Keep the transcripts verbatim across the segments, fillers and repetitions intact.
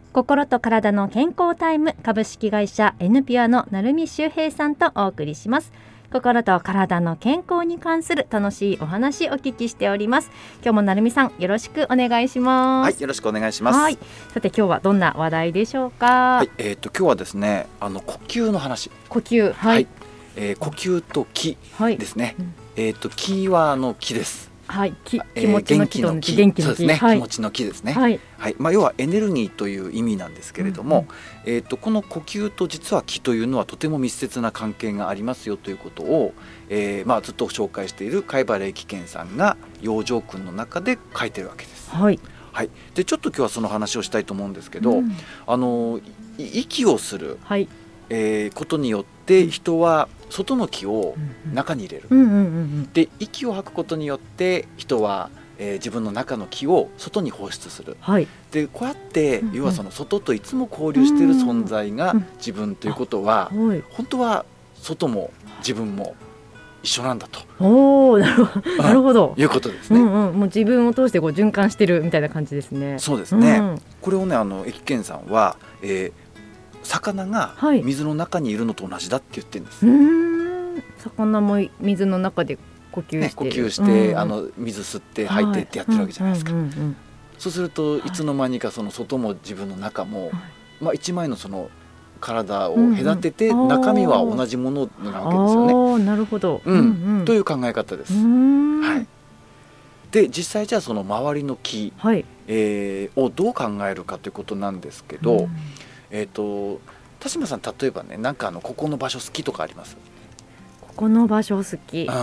心と体の健康タイム、株式会社 エヌピュアの成美修平さんとお送りします。心と体の健康に関する楽しいお話お聞きしております。今日も成美さんよろしくお願いします。 はい、よろしくお願いします。 はい、さて今日はどんな話題でしょうか。 はい、えー、と今日はですね、あの呼吸の話。 呼吸、はい、 はい、えー、呼吸と気ですね。はい、うん、えー、と気はあの気です。 はい、気、気持ちの気と、 えー、元気の気、 元気の気、 そうですね、 はい、 気持ちの気ですね。 はいはい、まあ、要はエネルギーという意味なんですけれども、うんうん、えー、とこの呼吸と実は気というのはとても密接な関係がありますよということを、えーまあ、ずっと紹介している貝原益健さんが養生訓の中で書いてるわけです。 はいはい、でちょっと今日はその話をしたいと思うんですけど、うん、あの息をする、はい、えー、ことによって人は外の気を中に入れる、うんうんうんうん、で息を吐くことによって人は、えー、自分の中の気を外に放出する、はい、でこうやって、うんうん、要はその外といつも交流している存在が自分ということは、うんうん、本当は外も自分も一緒なんだと。 おー、なるほど、なるほど、 いうことですね。 うんうん、もう自分を通してこう循環してるみたいな感じですね。 そうですね、うん、これをね、あの益健さんは、えー、魚が水の中にいるのと同じだって言ってるんです。 はい、うーん、魚も水の中で呼吸してる、ね、 呼吸して、うん、あの水吸って吐いてってやってるわけじゃないですか。そうするといつの間にかその外も自分の中も、はい、まあ、一枚のその体を隔てて中身は同じものなわけですよね。 あ、なるほど、 うんうんうん、という考え方です。はい、で実際じゃあその周りの気、はい、えー、をどう考えるかということなんですけど、うん、えーと田島さん、例えばね、なんかあのここの場所好きとかあります？ ここの場所好き、うんうん、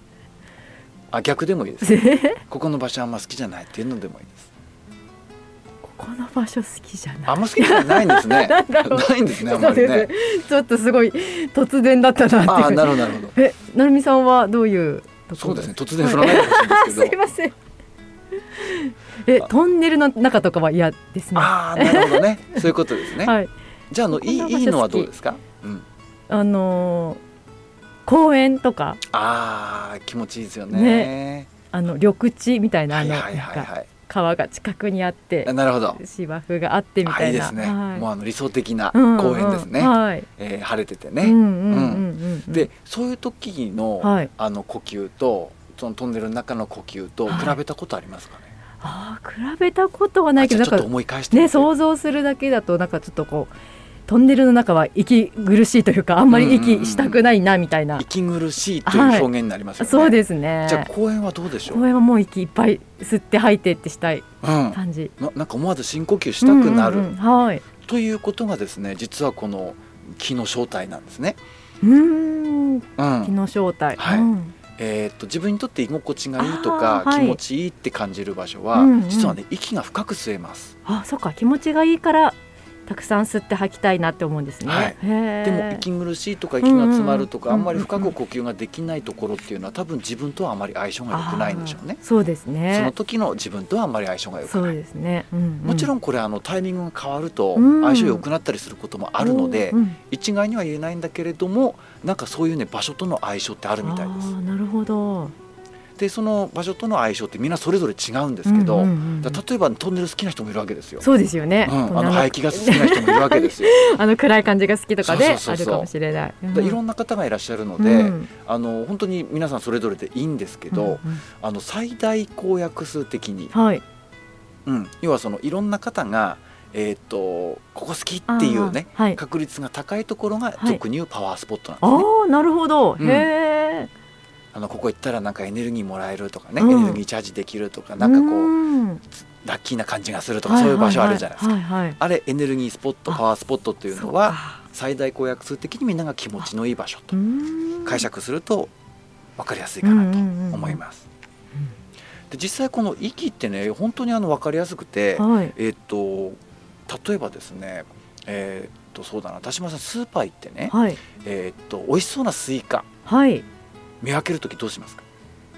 あ、逆でもいいですここの場所あんま好きじゃないっていうのでもいいです。 ここの場所好きじゃない、 あんま好きじゃないんですねないんですね、あんまりね。 ちょっとすごい突然だったなって。 あ、なるほどなるほど。 え、成美さんはどういうところ？ そうですね、突然振らないでほしいんですけどすいません。 え、トンネルの中とかは嫌ですね。 あ、なるほどねそういうことですね、はい、じゃあ、あのいい、いいのはどうですか？うん、あのー、 公園とか、 あー、気持ちいいですよ ね, ね、あの緑地みたいな、あの、 はいはいはいはい、 川が近くにあって、 なるほど、 芝生があってみたいな、 いいですね、はい、もうあの理想的な公園ですね、 うんうん、はい、 えー、晴れててね、でそういう時の、はい、あの呼吸とそのトンネルの中の呼吸と比べたことありますかね？ はい、あ、比べたことはないけど、 ちょっと思い返してみて、 ね、想像するだけだとなんかちょっとこうトンネルの中は息苦しいというか、あんまり息したくないなみたいな、うんうんうん、息苦しいという表現になりますよね、 はい、そうですね。 じゃあ公園はどうでしょう？ 公園はもう息いっぱい吸って吐いてってしたい感じ、 うん、な, なんか思わず深呼吸したくなる、うんうんうん、はい、ということがですね、実はこの気の正体なんですね。 うーん、うん、気の正体、 はい、うん、えー、と自分にとって居心地がいいとか、はい、気持ちいいって感じる場所は、うんうん、実はね、息が深く吸えます。 あ、そっか、気持ちがいいからたくさん吸って吐きたいなって思うんですね、はい、へでも息苦しいとか息が詰まるとか、うんうん、あんまり深く呼吸ができないところっていうのは多分自分とはあまり相性が良くないんでしょうね。 そうですね、 その時の自分とはあんまり相性が良くない。 そうですね、うんうん、 もちろんこれあのタイミングが変わると相性良くなったりすることもあるので、うんうん、一概には言えないんだけれども、なんかそういうね、場所との相性ってあるみたいです。 あ、なるほど。 でその場所との相性ってみんなそれぞれ違うんですけど、うんうんうん、だ例えばトンネル好きな人もいるわけですよ。 そうですよね、 うん、あの排気ガス好きな人もいるわけですよあの暗い感じが好きとかであるかもしれない。 そうそうそう、うん、いろんな方がいらっしゃるので、うん、あの本当に皆さんそれぞれでいいんですけど、うんうん、あの最大公約数的に、はい、うん、要はそのいろんな方がえー、とここ好きっていうね、はい、確率が高いところが俗に言うパワースポットなんですね、はい、 あ、なるほど、うん、へー、 あのここ行ったらなんかエネルギーもらえるとかね、うん、エネルギーチャージできるとか、なんかこう、うん、ラッキーな感じがするとか、そういう場所あるじゃないですか、はいはいはい、あれエネルギースポット、パワースポットっていうのは最大公約数的にみんなが気持ちのいい場所と解釈すると分かりやすいかなと思います、うんうんうん、で実際この息ってね、本当にあの分かりやすくて、はい、えー、と例えばですね、えー、とそうだな、田島さんスーパー行ってね、はい、えー、と美味しそうなスイカ、はい、見分けるときどうしますか？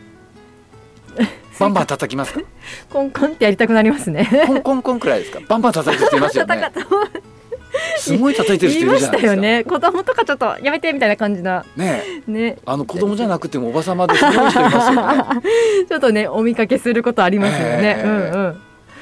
バンバン叩きますか？ コンコンってやりたくなりますね。 コンコンコンくらいですか？バンバン叩いてる人いますよね。すごい叩いてる人いるじゃないですか。言いましたよね。子供とかちょっとやめてみたいな感じな。 ねえ。ね、あの子供じゃなくてもおばさまですごい人いますよね。 ちょっとね、お見かけすることありますよね。えー、うんうん。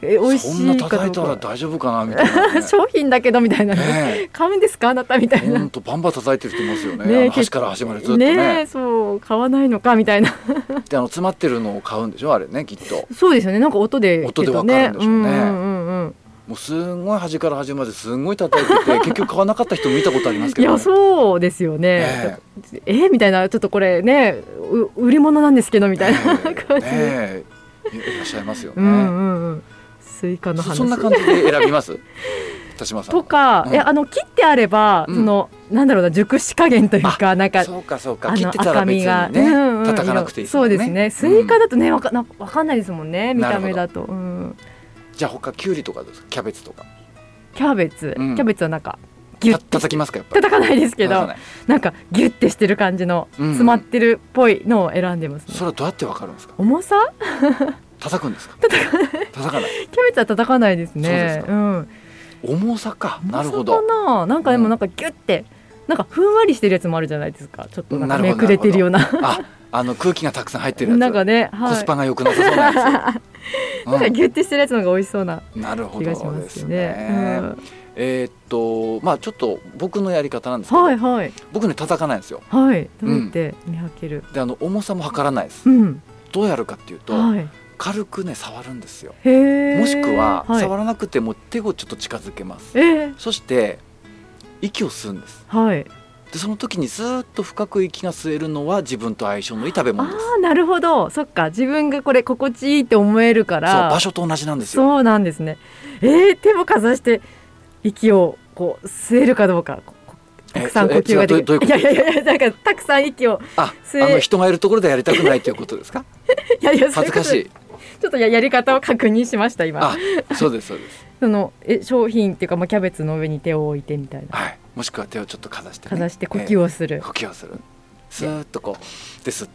え美味しいかどうか、 そんな叩いたら大丈夫かなみたいな、ね、 商品だけどみたいな、ねね、買うんですかあなたみたいな、 ほんとバンバン叩いてる人いますよね。ね、端から端までずっと ね, ねそう買わないのかみたいなであの詰まってるのを買うんでしょあれねきっと。 そうですよね、なんか音で、 ね、音で分かるんでしょうね、うんうんうんうんもうすんごい端から端まですんごい叩いてて結局買わなかった人も見たことありますけど、ね、 いやそうですよね、えー、えー、みたいな、ちょっとこれね売り物なんですけどみたいな感じ、ねね、いらっしゃいますよね。 うんうんうん、スイカの話そ, そんな感じで選びます田島さんとか、うん、えあの切ってあれば、うん、そのなんだろうな熟し加減というか、なんかそうかそうか、切ってたら別にね、うんうん、叩かなくていいですもんね。 そうですね、スイカだとね、わか、わかんないですもんね、見た目だと、うん、 じゃあ他キュウリとかですか、キャベツとか。 キャベツ、うん、キャベツはなんかギュッ叩きますか、やっぱり。 叩かないですけど、な, なんかギュッてしてる感じの、うん、詰まってるっぽいのを選んでますね。 それはどうやってわかるんですか。 重さ叩くんですか。 叩かない叩かないキャベツは叩かないですね。そうですか、うん、 重さか、なるほど。 重さかな、なんかでもなんかギュッて、なんかふんわりしてるやつもあるじゃないですか、ちょっとなんかめくれてるようなああの空気がたくさん入ってるやつ、 なんかね、はい、 コスパが良くなさそうなやつなんかギュッてしてるやつの方が美味しそうな気がしますね。なるほどですね、うん、 えー、っとまあちょっと僕のやり方なんですけど、はいはい、僕ね叩かないんですよ。 はい、どうやって見分ける、 うん、であの重さも測らないです、うん、どうやるかっていうと、はい、軽くね触るんですよ。へもしくは、はい、触らなくても手をちょっと近づけます、えー、そして息を吸うんです、はい、でその時にずっと深く息が吸えるのは自分と相性のいい食べ物です。 あ、なるほど、そっか、自分がこれ心地いいって思えるから、 そう場所と同じなんですよ。 そうなんですね。えー、手もかざして息をこう吸えるかどうか、たくさん呼吸ができる。いやいやいや、なんかたくさん息を吸え、 ああの人がいるところでやりたくないということですかいやいや、恥ずかしい。 ちょっと や, やり方を確認しました今。 あ、そうですそうです。 そのえ商品っていうか、まあ、キャベツの上に手を置いてみたいな、 はい、もしくは手をちょっとかざして、ね、 かざして呼吸をする、 えー、呼吸をする、スーッとこうで吸って、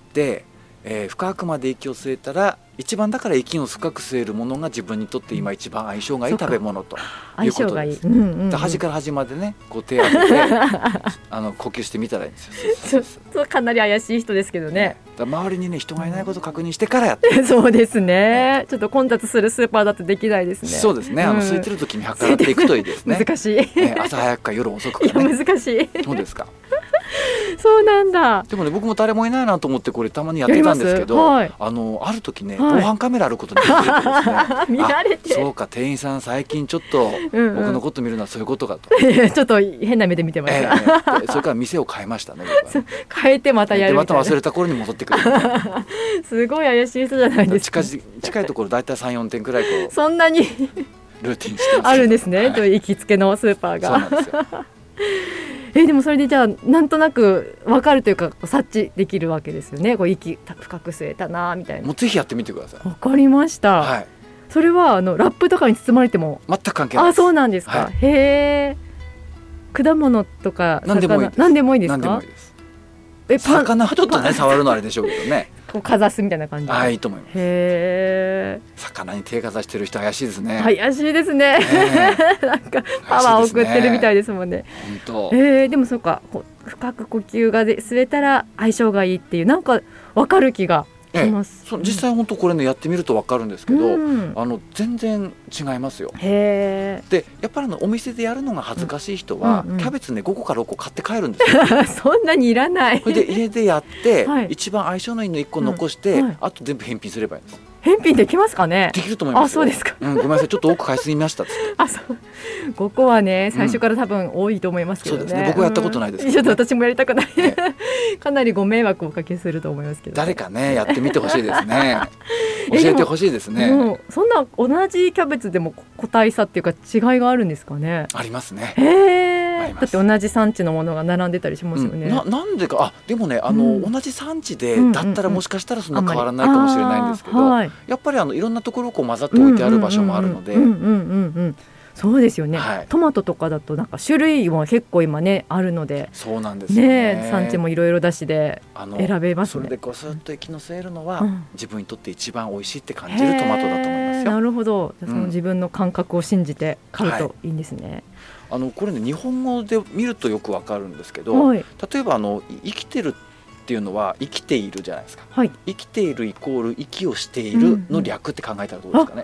えー、深くまで息を吸えたら、一番だから息を深く吸えるものが自分にとって今一番相性がいい食べ物ということです。うんうんうん、端から端までねこう手を当ててあの呼吸してみたらいいんですよ。 そうかなり怪しい人ですけどね。ね、 だ周りにね人がいないことを確認してからやって、 そうですね、ちょっと混雑するスーパーだとできないですね。 そうですね、あの空いてる時に測っていくといいですね。 難しい、 ね、朝早くか夜遅くか、ね、 いや難しい。 そうですかそうなんだ。 でもね、僕も誰もいないなと思ってこれたまにやってたんですけど、はい、あのある時ね、はい、防犯カメラあることに気づいてですね見られて、 そうか、店員さん最近ちょっと僕のこと見るのはそういうことかと、 うんうん、ちょっと変な目で見てました、えー、それから店を変えましたね。 ね変えてまたやるみたいな、 また忘れた頃に戻ってくるすごい怪しい人じゃないですか。 近, 近いところだいたい さん,よん 点くらいこうそんなにルーティンしてますあるんですね、はい、行きつけのスーパーが。 そうなんですよえでもそれでじゃあなんとなく分かるというか察知できるわけですよね。こう息深く吸えたなみたいな。 もうぜひやってみてください。 分かりました、はい、それはあのラップとかに包まれても全く関係ないです。 あ、そうなんですか、はい、へー、果物とか何でもいいです。 何でもいいですか。 何でもいいです。え魚はちょっとね触るのあれでしょうけどねこうかざすみたいな感じで。 あ、いいと思います。 へー、 魚に手かざしてる人怪しいですね。 怪しいですね、えー、なんかパワーを送ってるみたいですもんね。 本当、 えー、でもそうか、こう深く呼吸がで吸えたら相性がいいっていう、なんか分かる気がします、 ええ、そう実際本当これねやってみると分かるんですけど、うん、あの全然違いますよ。 へー。 でやっぱりあのお店でやるのが恥ずかしい人は、うんうんうん、キャベツねごこかろっこ買って帰るんですよそんなにいらない。 それで家でやって、はい、一番相性のいいのいっこ残して、うんはい、あと全部返品すればいいんです。 返品できますかね。 できると思いますよ。 あ、そうですか、 うん、ごめんなさいちょっと多く買いすぎましたっつってあ、そうごこはね最初から多分多いと思いますけどね、 うん、そうですね、僕はやったことないですけど、ね、 ちょっと私もやりたくない、ね、かなりご迷惑をおかけすると思いますけど、ね、 誰かねやってみてほしいですね教えてほしいですね。 もうそんな同じキャベツでも個体差っていうか違いがあるんですかね。 ありますね。 へー、だって同じ産地のものが並んでたりしますよね、 うん、な, なんでかあでもねあの、うん、同じ産地でだったらもしかしたらそんな変わらないかもしれないんですけど、はい、やっぱりあのいろんなところをこう混ざって置いてある場所もあるので、 そうですよね、 はい、 トマトとかだとなんか種類も結構今ねあるので、 そうなんですよ ね, ね産地もいろいろだしで選べますね。 それでこうスッと息の吸えるのは、うん、自分にとって一番美味しいって感じるトマトだと思いますよ。 なるほど、その自分の感覚を信じて買うといいんですね、はい、 あのこれね日本語で見るとよくわかるんですけど、はい、例えばあの生きてるっていうのは生きているじゃないですか、はい、生きているイコール息をしているの略って考えたらどうですかね、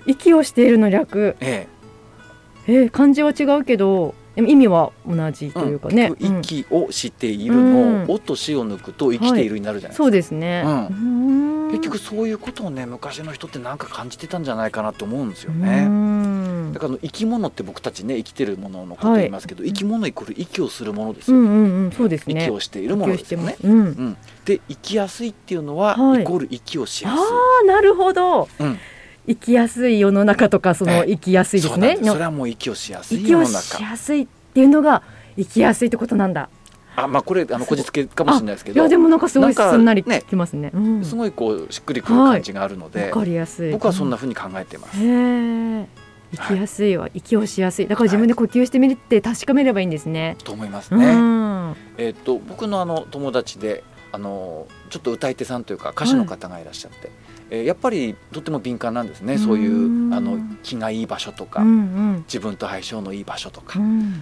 息をしているの略、 えええー、漢字は違うけどでも意味は同じというかね、 うん、息をしているの、うん、おとしを抜くと生きているになるじゃないですか、 はい、そうですね、 うん、結局そういうことをね昔の人ってなんか感じてたんじゃないかなと思うんですよね。だから生き物って僕たちね生きてるもののことを言いますけど、はい、生き物イコール息をするものですよ、うんうんうん、そうですね、息をしているものですよね、うんうん、で生きやすいっていうのは、はい、イコール息をしやすい。 あー、なるほど、うん、生きやすい世の中とかその生きやすいですね。 そ, それはもう息をしやすい世の中、 息をしやすいっていうのが生きやすいってことなんだ。 あ、まあ、これあのこじつけかもしれないですけど、 いやでもなんかすごいすんなりきますね、うん、 すごいこうしっくりくる感じがあるので、 はい、分かりやすい。 僕はそんな風に考えてます、 うん、へー、生きやすいは、はい、息をしやすいだから自分で呼吸してみるって確かめればいいんですね、はい、 と思いますね、うん、えー、っと僕のあの友達であのちょっと歌い手さんというか歌手の方がいらっしゃって、はい、えー、やっぱりとっても敏感なんですね。そういうあの気がいい場所とか、うんうん、自分と相性のいい場所とか、うん、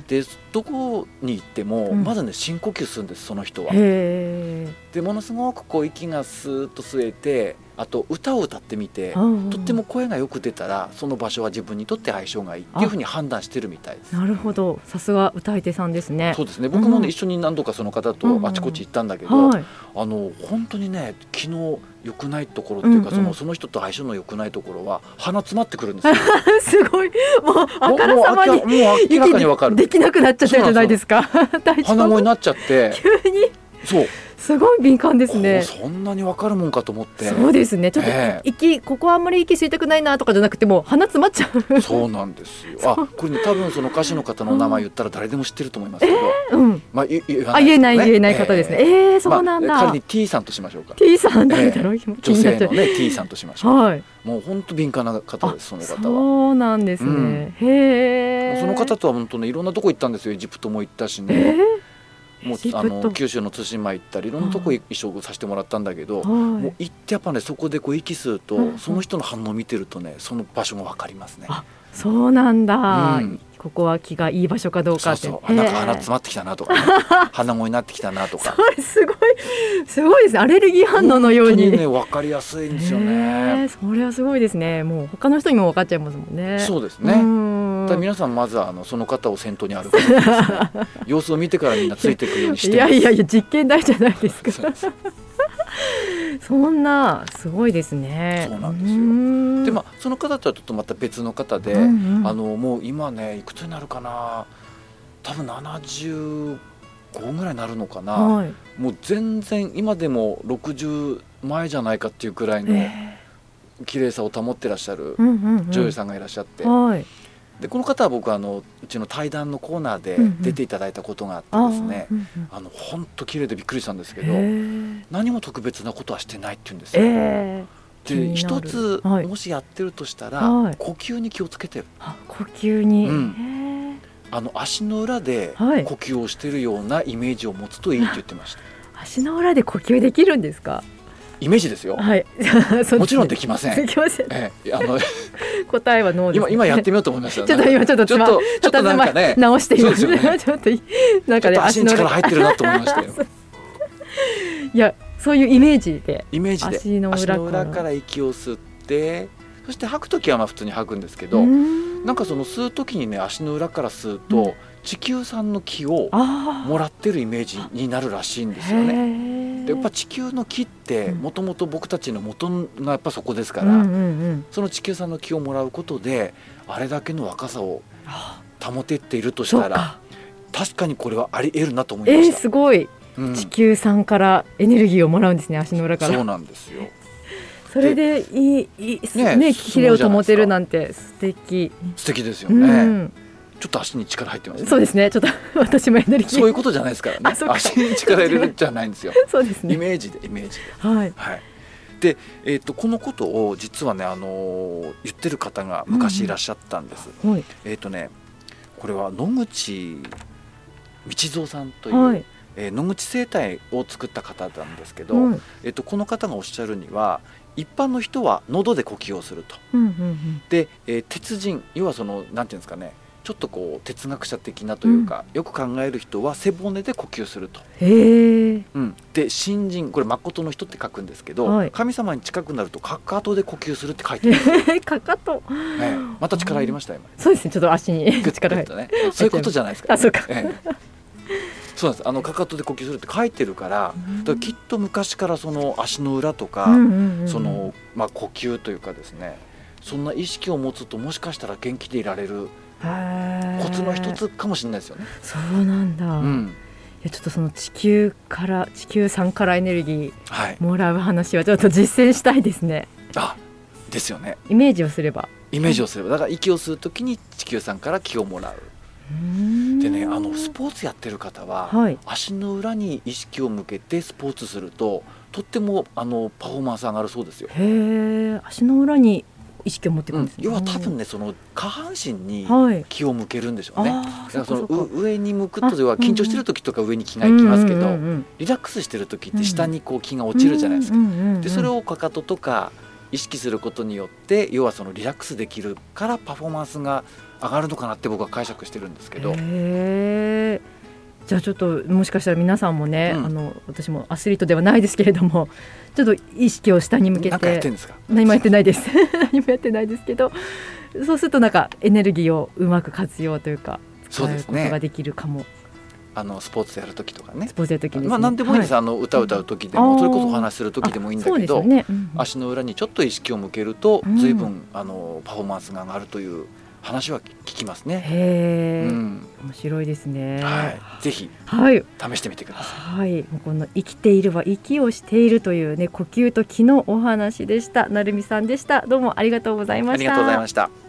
でどこに行っても、うん、まずね深呼吸するんです、その人は。へー。でものすごくこう息がスーッと吸えて、あと歌を歌ってみて、うんうん、とっても声がよく出たらその場所は自分にとって相性がいいっていうふうに判断してるみたいです。 なるほど、さすが歌い手さんですね。 そうですね、僕もね、うん、一緒に何度かその方とあちこち行ったんだけど、うんうん、はい、あの本当にね昨日良くないところっていうか、うんうん、その、その人と相性の良くないところは鼻詰まってくるんですよすごい、もうあからさまにもう明らかに分かる、 できなくなっちゃってるじゃないですか鼻声になっちゃって急に、そうすごい敏感ですね。 そんなに分かるもんかと思って。 そうですね、ちょっと、えー、息ここはあんまり息吸いたくないなとかじゃなくてもう鼻詰まっちゃうそうなんですよ。あ、これね多分その歌手の方の名前言ったら誰でも知ってると思いますけど、えーうん、まあ、言, 言, あ言えない言えない方ですね。えー、えー、そうなんだ、 まあ、仮に T さんとしましょうか。 T さん誰だろう、えー、女性のね T さんとしましょう、はい、もう本当敏感な方です、その方は。 そうなんですね、うん、へー。 その方とは本当ねいろんなとこ行ったんですよ。エジプトも行ったしね、えーもうあの九州の対馬行ったりいろんなとこ一緒させてもらったんだけど、はい、もう行ってやっぱねそこでこう息吸うと、うんうん、その人の反応を見てるとねその場所が分かりますね。あ、 そうなんだ、うん、ここは気がいい場所かどうかって。 そうそう、なんか鼻詰まってきたなとか、ね、鼻声になってきたなとかそれすごいすごいですね。アレルギー反応のように、 本当にね分かりやすいんですよね。 それはすごいですね。もう他の人にも分かっちゃいますもんね。 そうですね。だ皆さんまずはあのその方を先頭に歩くです、ね、様子を見てからみんなついていくようにしてます。 いやいやいや実験台じゃないですかそんなすごいですね。 そうなんですよ。で、まあ、その方とはちょっとまた別の方で、うんうん、あのもう今ねいくつになるかな、多分ななじゅうごぐらいになるのかな、はい、もう全然今でもろくじゅうまえじゃないかっていうくらいの綺麗さを保ってらっしゃる女優さんがいらっしゃって、うんうんうん、はい、でこの方は僕はあのうちの対談のコーナーで出ていただいたことがあってですね、うんうん、あの本当綺麗でびっくりしたんですけど、何も特別なことはしてないって言うんですよ。えー、で一つ、はい、もしやってるとしたら、はい、呼吸に気をつけてる。 あ、呼吸に、うん、 あの足の裏で呼吸をしているようなイメージを持つといいって言ってました。 足の裏で呼吸できるんですか？ イメージですよ、はい、もちろんできません。 できません、ええ、あの答えはノーです、ね、今, 今やってみようと思いましたよ。 ちょっと今ちょっとちょっとちょっとなんかね直していますね。ちょっとなんかね足に力入ってるなと思いましたよいやそういうイメージでイメージで足の 裏, 足の裏から息を吸って、そして吐くときはまあ普通に吐くんですけど、んなんかその吸うときにね足の裏から吸うと、うん、地球産の気をもらってるイメージになるらしいんですよね。でやっぱ地球の木ってもともと僕たちの元がやっぱそこですから、うんうんうん、その地球産の気をもらうことであれだけの若さを保てているとしたら確かにこれはあり得るなと思いました。 えー、すごい、うん、地球産からエネルギーをもらうんですね、足の裏から。 そうなんですよ。 それでいい、いいね、ね、キレを保てるなんて素敵素敵ですよね、うん、ちょっと足に力入ってますね。 そうですね、ちょっと私もエネルギーそういうことじゃないですからね。足に力入れるんじゃないんですよそうですね、 イメージでイメージで、はいはい、で、えー、とこのことを実はね、あのー、言ってる方が昔いらっしゃったんです、うんうん、えっ、ー、とねこれは野口道蔵さんという、はい、えー、野口生態を作った方なんですけど、うん、えー、とこの方がおっしゃるには一般の人は喉で呼吸をすると、うんうんうん、で、えー、鉄人、要はそのなんていうんですかね、ちょっとこう哲学者的なというか、うん、よく考える人は背骨で呼吸すると。へー、うん、 で新人、これ誠の人って書くんですけど、 はい、 神様に近くなるとかかとで呼吸するって書いてるんですよ。 かかと、 ね、また力入れました今。 そうですね、ちょっと足に力入る、 ね、そういうことじゃないですか、 あ、そうか、 ええ、そうなんです。あのかかとで呼吸するって書いてるから、だからきっと昔からその足の裏とか、うんうんうん、そのまあ、呼吸というかですね、そんな意識を持つともしかしたら元気でいられるコツの一つかもしれないですよね。 そうなんだ、うん、いやちょっとその地球から地球さんからエネルギーもらう話はちょっと実践したいですね。 あ、ですよね。 イメージをすればイメージをすれば、だから息を吸うときに地球さんから気をもらう。でね、あのスポーツやってる方は、はい、足の裏に意識を向けてスポーツするととってもあのパフォーマンス上がるそうですよ。 へー、足の裏に意識を持っていくんですね、 うん、要は多分ね、その下半身に気を向けるんでしょうね、はい、だからその上に向くと要は緊張してる時とか上に気がいきますけど、リラックスしてる時って下にこう気が落ちるじゃないですか。でそれをかかととか意識することによって要はそのリラックスできるからパフォーマンスが上がるのかなって僕は解釈してるんですけど。 へー、じゃあちょっともしかしたら皆さんもね、うん、あの私もアスリートではないですけれどもちょっと意識を下に向けて。 何かやってんですか？ 何もやってないです何もやってないですけど、そうするとなんかエネルギーをうまく活用というか使うことができるかも。 あのスポーツやるときとかね、 スポーツやるときですね、 まあ、何でもいいです、はい、あの歌を歌うときでも、うん、それこそお話しするときでもいいんだけど、 ね、うん、 足の裏にちょっと意識を向けると随分、うん、あのパフォーマンスが上がるという話は聞きますね。 へー、うん、面白いですね、 はい、ぜひ、 はい、 試してみてください。 はい、この生きているは息をしているというね、呼吸と気のお話でした。成美さんでした。どうもありがとうございました。 ありがとうございました。